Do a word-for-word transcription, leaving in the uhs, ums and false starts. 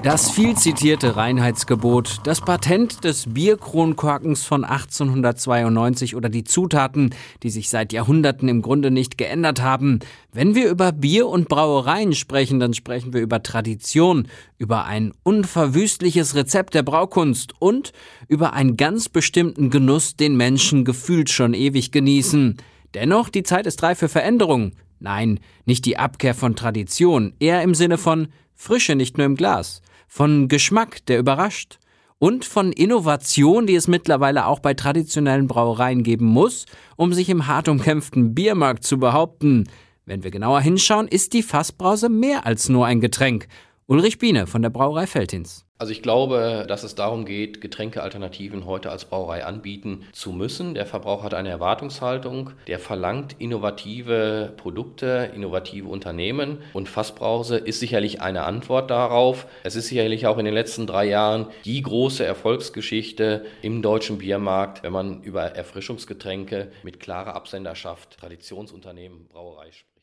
Das viel zitierte Reinheitsgebot, das Patent des Bierkronkorkens von achtzehnhundertzweiundneunzig oder die Zutaten, die sich seit Jahrhunderten im Grunde nicht geändert haben. Wenn wir über Bier und Brauereien sprechen, dann sprechen wir über Tradition, über ein unverwüstliches Rezept der Braukunst und über einen ganz bestimmten Genuss, den Menschen gefühlt schon ewig genießen. Dennoch, die Zeit ist reif für Veränderung. Nein, nicht die Abkehr von Tradition, eher im Sinne von Frische nicht nur im Glas, von Geschmack, der überrascht und von Innovation, die es mittlerweile auch bei traditionellen Brauereien geben muss, um sich im hart umkämpften Biermarkt zu behaupten. Wenn wir genauer hinschauen, ist die Fassbrause mehr als nur ein Getränk. Ulrich Biene von der Brauerei Veltins. Also ich glaube, dass es darum geht, Getränkealternativen heute als Brauerei anbieten zu müssen. Der Verbraucher hat eine Erwartungshaltung, der verlangt innovative Produkte, innovative Unternehmen und Fassbrause ist sicherlich eine Antwort darauf. Es ist sicherlich auch in den letzten drei Jahren die große Erfolgsgeschichte im deutschen Biermarkt, wenn man über Erfrischungsgetränke mit klarer Absenderschaft, Traditionsunternehmen, Brauerei spricht.